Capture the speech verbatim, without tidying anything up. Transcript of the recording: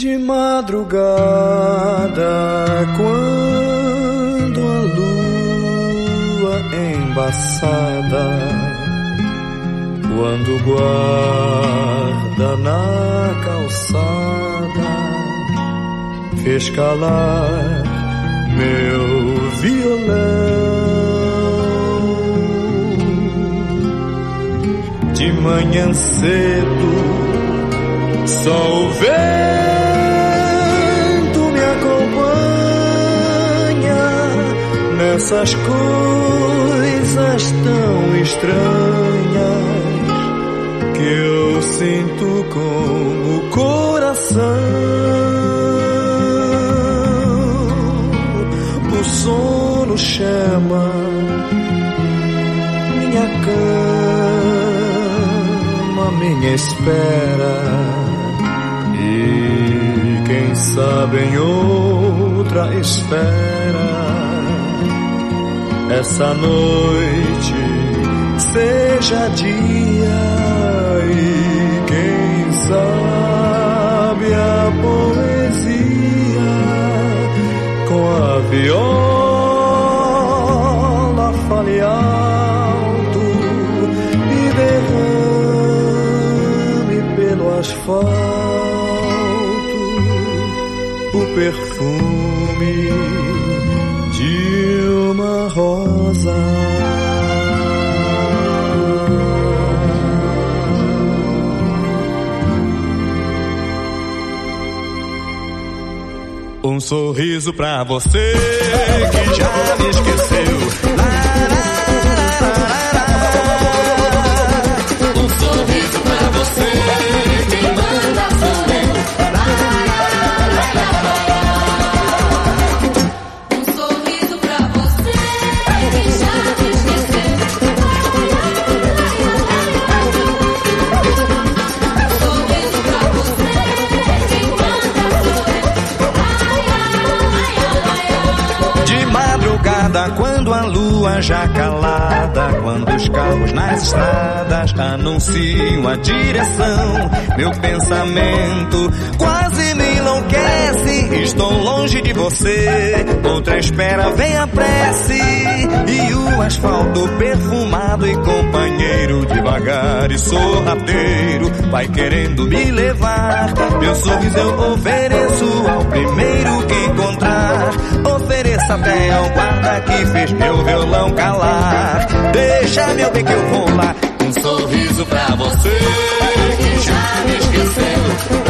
De madrugada, quando a lua embaçada, quando guarda na calçada, fez calar meu violão. De manhã cedo, só o vento me acompanha nessas coisas tão estranhas que eu sinto com o coração. O sono chama minha cama, minha espera, e quem sabe em outra esfera essa noite seja dia, e quem sabe a poesia com a viola fale alto e derrame pelo asfalto o perfume de uma rosa. Um sorriso pra você que já me esqueceu. Um sorriso pra você, quem manda sou eu. Um sorriso pra você que já me esqueceu. Um sorriso pra você, quem manda sou eu. De madrugada, quando a lua já calada, quando os carros nas estradas anunciam a direção, meu pensamento quase me enlouquece. Estou longe de você, outra espera vem a prece, e o asfalto perfumado e companheiro, devagar e sorrateiro, vai querendo me levar. Meu sorriso eu ofereço ao primeiro que encontrar, ofereça até ao guarda que fez meu violão calar. Deixa meu bem que eu vou lá. Um sorriso pra você que já me esqueceu.